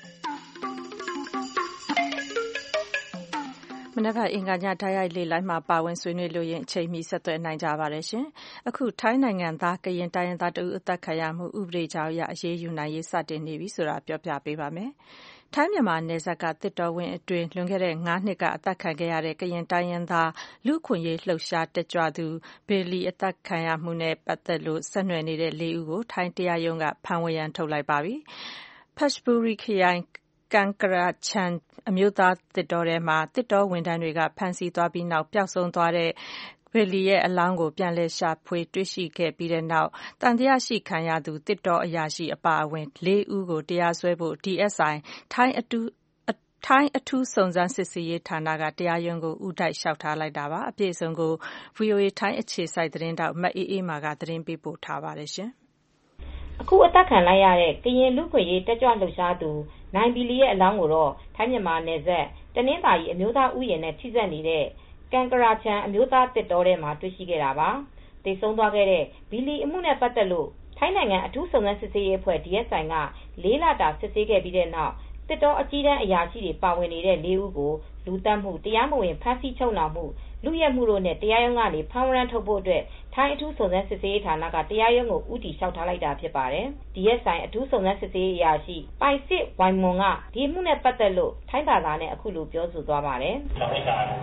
Speaker 1: မနက်ဖြန်အင်္ဂါညတိုက်ရိုက်လေ့လာမှာပါဝင်ဆွေးနွေးလို့ရင်အချိန်မီဆက်သွယ်နိုင်ကြပါတယ်ရှင်။အခုထိုင်းနိုင်ငံသားကရင်တိုင်းရင်းသားတဦးအသက်ခံရမှုဥပဒေကြောင်းအရအရေးယူနိုင်ရေးစတင်နေပြီဆိုတာပြောပြပေးပါမယ်။ထိုင်းမြန်မာနယ်စပ်ကတစ်တော်ဝင်အတွင်းလွန်ခဲ့တဲ့ငါးနှစ်ကအသက်ခံခဲ့ရတဲ့ကရင်တိုင်းရင်းသားလူ့အခွင့်အရေးလှုပ်ရှားတက်ကြွသူဘေလီအသက်ခံရမှုနဲ့ပတ်သက်လို့ဆက်နွယ်နေတဲ့လေးဦးကိုထိုင်းတရားရုံးကဖမ်းဝရမ်းထုတ်လိုက်ပါပြီ။ဖတ်ချ်ဘူရီခရိုင်ကန်ကရာချန်အမျိုးသားတစ်တော်ထဲမှာတစ်တော်ဝန်ထမ်းတွေကဖမ်းဆီးသွားပြီးနောက်ပျောက်ဆုံးသွားတဲ့ဗီလီရဲ့အလောင်းကိုပြန်လည်ရှာဖွေတွေ့ရှိခဲ့ပြီးတဲ့နောက်တန်တရားရှိခံရသူတစ်တော်အရာရှိအပါအဝင်လေးဦးကိုတရားစွဲဖို့ D S I ထိုင်းအတူထိုင်းအထူးစုံစမ်းစစ်ဆေးရေးဌာနကတရားရုံးကိုဥတိုက်လျှောက်ထားလိုက်တာပါအပြည့်အစုံကို V O A ထိုင်းအခြေစိုက်သတင်းတောက်မအေးအေးမာကသတင်းပေးပို့ထားပါတယ်ရှင်
Speaker 11: အခုအသက်ခံလိုက်ရတဲ့ကရင်လူ့ခွင့်ရေးတက်ကြွလှုပ်ရှားသူနိုင်ဘီလီရဲ့အလောင်းကိုတော့ထိုင်းမြန်မာနယ်စပ်တနင်္သာရီအမျိုးသားဥယျာဉ်နဲ့ထိစပ်နေတဲ့ကန်ကရာချန်အမျိုးသားတစ်တော်ထဲမှာတွေ့ရှိခဲ့တာပါ။တိတ်ဆုံးသွားခဲ့တဲ့ဘီလီအမှုနဲ့ပတ်သက်လို့ထိုင်းနိုင်ငံအထူးစုံစမ်းစစ်ဆေးရေးအဖွဲ့ D S I ကလေးလတာစစ်ဆေးခဲ့ပြီးတဲ့နောက်တစ်တော်အကြီးတန်းအရာရှိတွေပါဝင်နေတဲ့လေးဦးကိုလူသတ်မှုတရားမဝင်ဖမ်းဆီးချုပ်နှောင်မှုလူရဲမှုတို့နဲ့တရားရုံးကနေဖမ်းဝရမ်းထုတ်ဖို့အတွက်ထိုင်းအထူးစုံစမ်းစစ်ဆေးရေးဌာနကတရားရုံးကိုဦးတည်လျှောက်ထားလိုက်တာဖြစ်ပါတယ်။ D S I အထူးစုံစမ်းစစ်ဆေးရေးအရာရှိပိုင်စစ်ဝိုင်မွန်ကဒီမှုနဲ့ပတ်သက်လို့ထိုင်းဘာသာနဲ့အခုလိုပြောဆိုသွားပါတယ်။ဒီ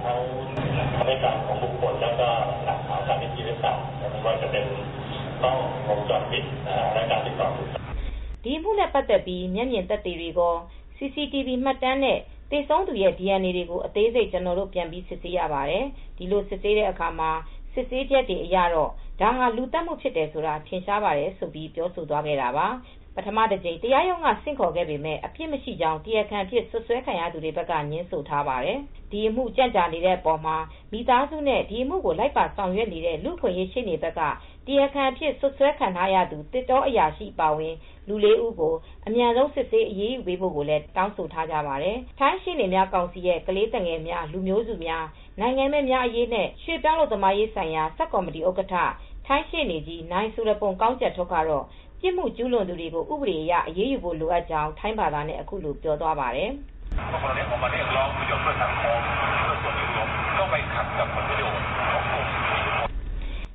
Speaker 11: မှုနဲ့ပတ်သက်ပြီးမျက်မြင်သက်သေတွေက C C T V မှတ်တမ်းနဲ့သေဆုံးသူရဲ့ D N A တွေကိုအသေးစိတ်ကျွန်တော်တို့ပြန်ပြီးစစ်ဆေးရပါတယ်။ဒီလိုစစ်ဆေးတဲ့အခါမှာစစ်ဆေးချက်တွေအရတော့ဒါဟာလူသတ်မှုဖြစ်တယ်ဆိုတာထင်ရှားပါတယ်ဆိုပြီးပြောဆိုသွားခဲ့တာပါ။ပထမတစ်ကြိမ်တရားရုံးကဆင့်ခေါ်ခဲ့ပေမဲ့အပြစ်မရှိကြောင်းတရားခံဖြစ်ဆွဆွဲခံရသူတွေဘက်ကညှင်းဆိုထားပါတယ်။ဒီအမှုကြံ့ကြာနေတဲ့အပေါ်မှာမိသားစုနဲ့ဒီအမှုကိုလိုက်ပါဆောင်ရွက်နေတဲ့လူခွင့်ရေးရှင်းနေဘက်ကတရားခံဖြစ်ဆွဆွဲခံထားရသူတစ်တော်အရာရှိပါဝင်လူလေးဦးကိုအမြန်ဆုံးစစ်ဆေးအရေးယူပေးဖို့ကိုလည်းတောင်းဆိုထားကြပါတယ်။ထိုင်းရှင်းနေများကောင်စီရဲ့ကလေးတငယ်များလူမျိုးစုများနိုင်ငံမဲ့များအရေးနဲ့ရွှေပြောင်းလို့သမားရေးဆိုင်ရာစက်ကော်မတီဥက္ကဋ္ဌထိုင်းရှင်းနေကြီးနိုင်ဆူရပုံကောင်းချက်ထုတ်ကတော့ပြစ်မှုကျူးလွန်သူတွေကိုဥပဒေအရအရေးယူဖို့လိုအပ်ကြောင်းထိုင်းဘာသာနဲ့အခုလိုပြောသွားပါတယ်။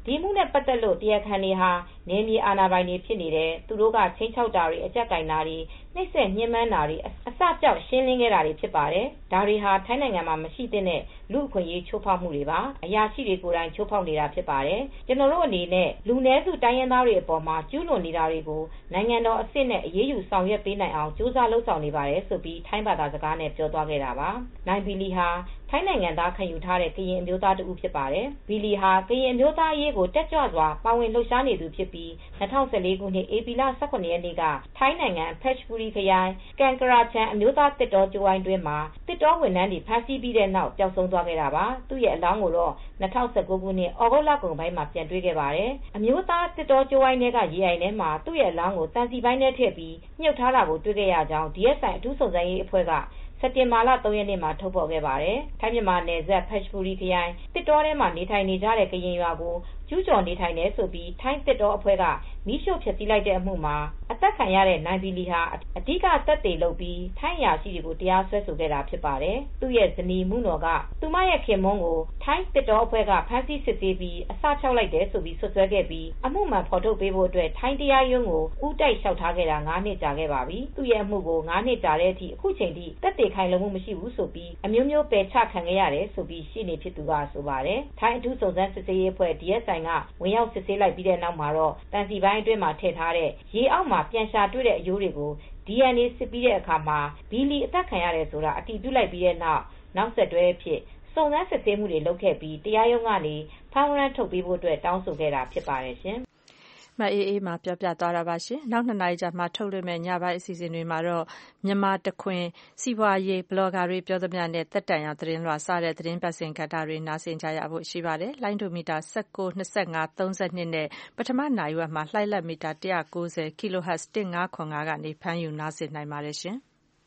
Speaker 11: ဒီမှုနဲ့ပတ်သက်လို့တရားခံတွေဟာနေမြေအာဏာပိုင်တွေဖြစ်နေတယ်သူတို့ကချင်းချောက်တာတွေအကြက်ကင်တာတွေနှိမ့်ဆက်ညှဉ်းပန်းတာတွေအစကြောက်ရှင်းလင်းခဲ့တာတွေဖြစ်ပါတယ်ဒါတွေဟာထိုင်းနိုင်ငံမှာမရှိသင့်တဲ့လူအခွင့်အရေးချိုးဖောက်မှုတွေပါအရာရှိတွေကိုယ်တိုင်ချိုးဖောက်နေတာဖြစ်ပါတယ်ကျွန်တော်တို့အနေနဲ့လူနည်းစုတိုင်းရင်းသားတွေအပေါ်မှာကျူးလွန်နေတာတွေကိုနိုင်ငံတော်အဆင့်နဲ့အရေးယူဆောင်ရွက်ပေးနိုင်အောင်ကြိုးစားလှုံ့ဆော်နေပါတယ်ဆိုပြီးထိုင်းဘာသာစကားနဲ့ပြောသွားခဲ့တာပါနိုင်ဘီလီဟာထိုင်းနိုင်ငံသားခံယူထားတဲ့ကရင်အမျိုးသားတဦးဖြစ်ပါတယ်ဘီလီဟာကရင်အမျိုးသားအရေးကိုတက်ကြွစွာပါဝင်လှုပ်ရှားနေသူဖြစ်ပြီး၂၀၁၄ခုနှစ်ဧပြီလ၁၇ရက်နေ့ကထိုင်းနိုင်ငံဖက်ချ်ဘူရီခရိုင်ကန်ကရာချန်အမျိုးသားတစ်တော်ကြိုးဝိုင်းတွင်းမှာတစ်တော်ဝန်ထမ်းတွေဖမ်းဆီးပြီးတဲ့နောက်ပျောက်ဆုံးသွားခဲ့တာပါသူ့ရဲ့အလောင်းကိုတော့၂၀၁၉ခုနှစ်ဩဂုတ်လကုန်ပိုင်းမှာပြန်တွေ့ခဲ့ပါတယ်အမျိုးသားတစ်တော်ကြိုးဝိုင်းထဲကရေအိုင်ထဲမှာသူ့ရဲ့အလောင်းကိုတန်စီပိုင်းထဲထည့်ပြီးမြုပ်ထားတာကိုတွေ့ခဲ့ရကြောင်း ဒီ အက်စ် အိုင် အထူးစုံစမ်းရေးအဖွဲ့ကစက်တင်ဘာလ၃ရက်နေ့မှာထုတ်ဖော်ခဲ့ပါတယ်။ထိုင်းမြန်မာနယ်စပ်ဖက်ချ်ဘူရီခရိုင်တစ်တောထဲမှာနေထိုင်နေကြတဲ့ကရင်ရွာကိုကျူးကျော်နေထိုင်နေဆိုပြီးထိုင်းတစ်တောအဖွဲ့ကမီးရှို့ဖျက်ဆီးလိုက်တဲ့အမှုမှာအသက်ခံရတဲ့နိုင်ဘီလီဟာအဓိကသက်သေလုပ်ပြီးထိုင်းအရာရှိတွေကိုတရားစွဲဆိုခဲ့တာဖြစ်ပါတယ်။သူ့ရဲ့ဇနီးမှုတော်ကသူမရဲ့ခင်မွန်းကိုထိုင်းတစ်တောအဖွဲ့ကဖမ်းဆီးစစ်ဆေးပြီးအစချောက်လိုက်တယ်ဆိုပြီးဆွဆွဲခဲ့ပြီးအမှုမှန်ဖော်ထုတ်ပေးဖို့အတွက်ထိုင်းတရားရုံးကိုဦးတိုက်လျှောက်ထားခဲ့တာ၅နှစ်ကြာခဲ့ပါပြီ။သူ့ရဲ့အမှုကို၅နှစ်ကြာတဲ့အထိအခုချိန်ထိသက်သေခိုင်လုံမှုမရှိဘူးဆိုပြီးအမျိုးမျိုးပယ်ချခံခဲ့ရတယ်ဆိုပြီးရှင်းနေဖြစ်သူကဆိုပါတယ်။ထိုင်းအထူးစုံစမ်းစစ်ဆေးရေးအဖွဲ့ ဒီ အက်စ် အိုင် ကဝင်ရောက်စစ်ဆေးလိုက်ပြီးတဲ့နောက်မှာတော့တန်စီပိုင်းအတွင်းမှာထည့်ထားတဲ့ရေအောက်မှာပြန်ရှာတွေ့တဲ့အယိုးတွေကို ဒီ အန် အေ စစ်ပြီးတဲ့အခါမှာဘီလီအသက်ခံရတယ်ဆိုတာအတည်ပြုလိုက်ပြီးတဲ့နောက်နောက်ဆက်တွဲအဖြစ်စုံစမ်းစစ်ဆေးမှုတွေလုပ်ခဲ့ပြီးတရားရုံးကနေဖမ်းဝရမ်းထုတ်ပေးဖို့အတွက်တောင်းဆိုခဲ့တာဖြစ်ပါတယ်ရှင်။
Speaker 1: မအေးအေးမှာပြောပြသွားတာပါရှင်။နောက်နှစ်နာရီကြာမှထုတ်လွှင့်မယ့်ညပိုင်းအစီအစဉ်တွေမှာတော့မြန်မာတခွင်စီးပွားရေးဘလော့ဂါတွေပြောသမျှနဲ့တက်တန်ရသတင်းလွှာစတဲ့သတင်းပတ်စဉ်ကဏ္ဍတွေနားဆင်ကြရဖို့ရှိပါတယ်။လိုင်းဒိုမီတာ၁၉ ၂၅ ၃၂နဲ့ပထမနာရီဝက်မှာလှိုင်းလက်မီတာ၁၉၀ kHz ၁၅၇၅ကနေဖမ်းယူနားဆင်နိုင်ပါတယ်ရှင်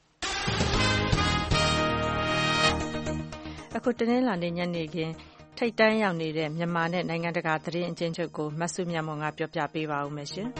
Speaker 1: ။အခုတနင်္လာနေ့ညနေခင်းထိပ်တန်းရောက်နေတဲ့မြန်မာနဲ့နိုင်ငံတကာသတင်းအကျဉ်းချုပ်ကိုမဆုမြတ်မွန်ကပြောပြပေးပါဦးမယ်ရှင်။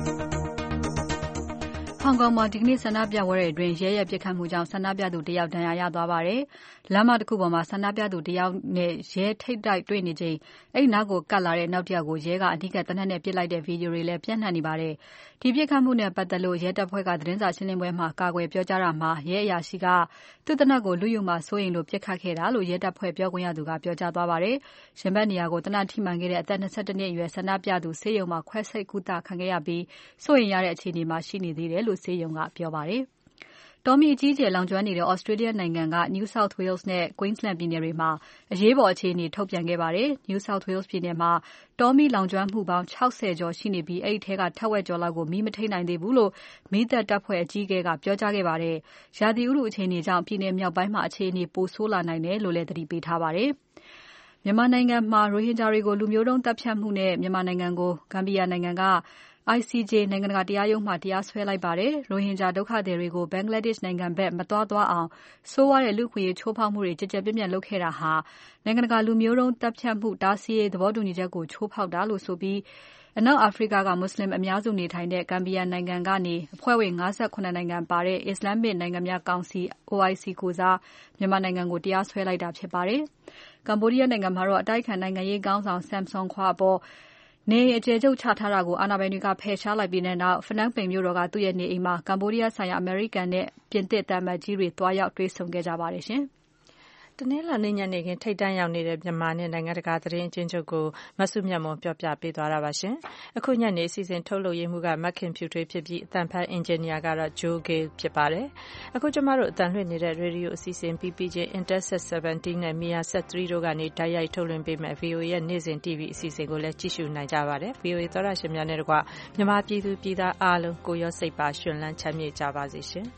Speaker 2: ဟောင်ကောင်မှာဒီကနေ့ဆန္ဒပြပွဲတွေအတွင်းရဲရဲပစ်ခတ်မှုကြောင့်ဆန္ဒပြသူတယောက်ဒဏ်ရာရသွားပါတယ်။လမ်းမတစ်ခုပေါ်မှာဆန္ဒပြသူတယောက်နဲ့ရဲထိပ်တိုက်တွေ့နေချိန်အဲ့ဒီနောက်ကိုကတ်လာတဲ့နောက်တစ်ယောက်ကိုရဲကအဓိကတနက်နဲ့ပစ်လိုက်တဲ့ဗီဒီယိုတွေလည်းပြန့်နှံ့နေပါတယ်။ဒီပစ်ခတ်မှုနဲ့ပတ်သက်လို့ရဲတပ်ဖွဲ့ကသတင်းစာရှင်းလင်းပွဲမှာကာကွယ်ပြောကြားတာမှာရဲအရာရှိကသူ့တနက်ကိုလူယူမှာစိုးရင်လို့ပစ်ခတ်ခဲ့တာလို့ရဲတပ်ဖွဲ့ပြောခွင့်ရသူကပြောကြားသွားပါတယ်။ရှင်ဘက်နေရာကိုတနက်ထိမှန်ခဲ့တဲ့အသက်၂၁နှစ်အရွယ်ဆန္ဒပြသူဆေးရုံမှာခွဲစိတ်ကုသခံခဲ့ရပြီးစိုးရင်ရတဲ့အခြေအနေမှာရှိနေသေးတယ်လို့ဆေးရုံကပြောပါတယ်။တောမီအကြီးကျယ်လောင်ကျွမ်းနေတဲ့ Australia နိုင်ငံက New South Wales နဲ့ Queensland ပြည်နယ်တွေမှာအရေးပေါ်အခြေအနေထုတ်ပြန်ခဲ့ပါတယ်။ New South Wales ပြည်နယ်မှာတောမီလောင်ကျွမ်းမှုပေါင်း၆၀ကျော်ရှိနေပြီးအဲ့ဒီထဲကထက်ဝက်ကျော်လောက်ကိုမီးမထိန်းနိုင်သေးဘူးလို့မီးသတ်တပ်ဖွဲ့အကြီးအကဲကပြောကြားခဲ့ပါတယ်။ရာသီဥတုအခြေအနေကြောင့်ပြည်နယ်မြောက်ပိုင်းမှာအခြေအနေပိုဆိုးလာနိုင်တယ်လို့လည်းသတိပေးထားပါတယ်။မြန်မာနိုင်ငံမှာရိုဟင်ဂျာတွေကိုလူမျိုးတုံးသတ်ဖြတ်မှုနဲ့မြန်မာနိုင်ငံကိုဂမ်ဘီယာနိုင်ငံကI C J နိုင်ငံတကာတရားရုံးမှာတရားစွဲလိုက်ပါတယ်။ရိုဟင်ဂျာဒုက္ခသည်တွေကိုဘင်္ဂလားဒေ့ရှ်နိုင်ငံဘက်မသွားသွားအောင်ဆိုးဝါးတဲ့လူ့အခွင့်အရေးချိုးဖောက်မှုတွေကြည်ကြဲပြန့်ပြန့်လုပ်ခဲ့တာဟာနိုင်ငံတကာလူမျိုးတုံးသတ်ဖြတ်မှုတားဆီးရေးသဘောတူညီချက်ကိုချိုးဖောက်တာလို့ဆိုပြီးအနောက်အာဖရိကကမွတ်စလင်အများစုနေထိုင်တဲ့ဂမ်ဘီယာနိုင်ငံကနေအဖွဲ့ဝင်၅၇နိုင်ငံပါတဲ့အစ္စလာမစ်နိုင်ငံများကောင်စီ O I C ကိုစားမြန်မာနိုင်ငံကိုတရားစွဲလိုက်တာဖြစ်ပါတယ်။ကမ္ဘောဒီးယားနိုင်ငံမှာတော့အတိုက်အခံနိုင်ငံရေးခေါင်းဆောင် Sam Songkhwa အပေါ်နေအကျယ်ချုပ်ချထားတာကိုအာဏာပိုင်တွေကဖယ်ရှားလိုက်ပြီးတဲ့နောက်ဖနန်းပင်မြို့တော်ကသူ့ရဲ့နေအိမ်မှာကမ္ဘောဒီးယားဆိုင်ရာအမေရိကန်နဲ့ပြင်သစ်သံအမတ်ကြီးတွေတွားရောက်တွေ့ဆုံခဲ့ကြပါတယ်ရှင်။
Speaker 1: တနင်္လာနေ့ညနေခင်းထိပ်တန်းရောက်နေတဲ့မြန်မာနဲ့နိုင်ငံတကာသတင်းအကျဉ်းချုပ်ကိုမဆုမြတ်မွန်ပြောပြပေးသွားတာပါရှင်။အခုညနေအစီအစဉ်ထုတ်လုပ်ရေးမှုကမက်ခင်ဖြူထွေးဖြစ်ပြီးအတန်ဖန်အင်ဂျင်နီယာကတော့ဂျိုးဂေးဖြစ်ပါတယ်။အခုကျမတို့အတန်လွှင့်နေတဲ့ရေဒီယိုအစီအစဉ် P P J Interset ဆယ်တီနဲ့ Mia Sat သုံးတို့ကနေတိုက်ရိုက်ထုတ်လွှင့်ပေးမဲ့ V O A ရဲ့နေ့စဉ် T V အစီအစဉ်ကိုလည်းကြည့်ရှုနိုင်ကြပါတယ်။ V O A သောရရှင်များနဲ့တကွမြန်မာပြည်သူပြည်သားအားလုံးကိုရောစိတ်ပါရှင်လန်းချမ်းမြေ့ကြပါစေရှင်။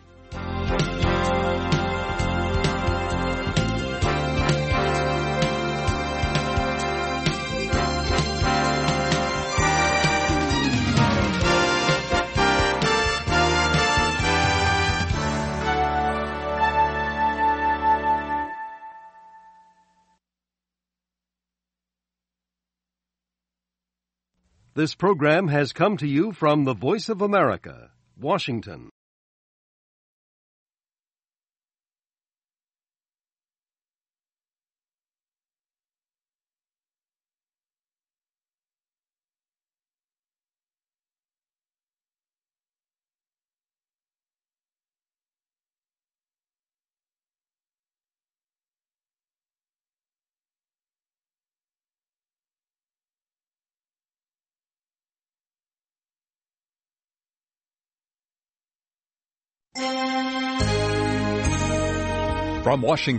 Speaker 12: This program has come to you from the Voice of America, Washington. From Washington